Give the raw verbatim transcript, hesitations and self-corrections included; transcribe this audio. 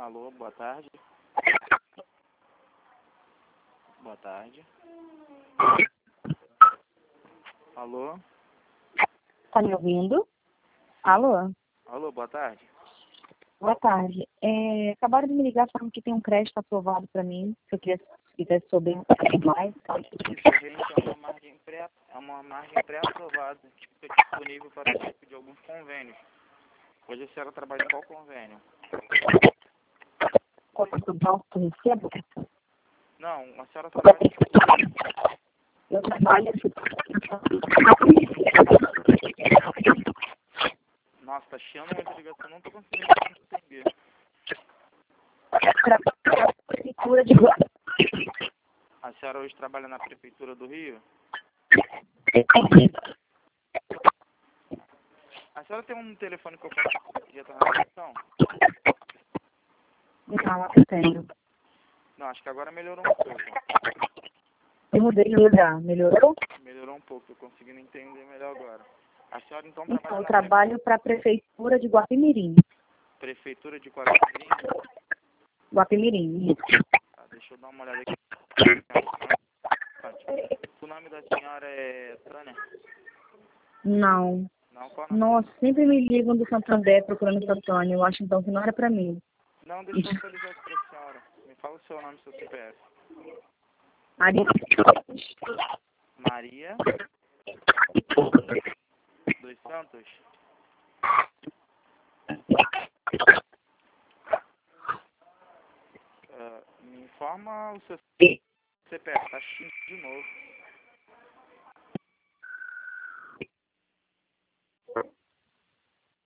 Alô, boa tarde. Boa tarde. Alô? Tá me ouvindo? Alô? Alô, boa tarde. Boa tarde. É, acabaram de me ligar falando que tem um crédito aprovado para mim, se eu queria, se quisesse saber mais. Isso, gente, é uma margem pré, é uma margem pré-aprovada, que fica disponível para o tipo de alguns convênios. Hoje a senhora trabalha em qual convênio? Qual é o banco que eu recebo? Não, a senhora trabalha em que convênio? Eu trabalho... Nossa, tá chiando muita ligação, não tô conseguindo entender. Trabalho na prefeitura de Guarulhos. A senhora hoje trabalha na Prefeitura do Rio? A senhora tem um telefone que eu posso retornar a ligação? Não, eu tenho. Não, acho que agora melhorou um pouco. Eu mudei de lugar. Melhorou? Melhorou um pouco, tô conseguindo entender melhor agora. A senhora então Então, trabalha eu na trabalho para a prefeitura de Guapimirim. Prefeitura de Guarapari? Guapimirim, isso. Ah, deixa eu dar uma olhada aqui. O nome da senhora é Tânia? Não. Não, qual é o nome? Nossa, sempre me ligam do Santander procurando o Antônio. Eu acho então que não era para mim. Não, deixa eu atualizar isso pra senhora. Me fala o seu nome e seu C P F. Maria. Maria dos Santos? Uh, me informa o seu C P F, tá assistindo de novo.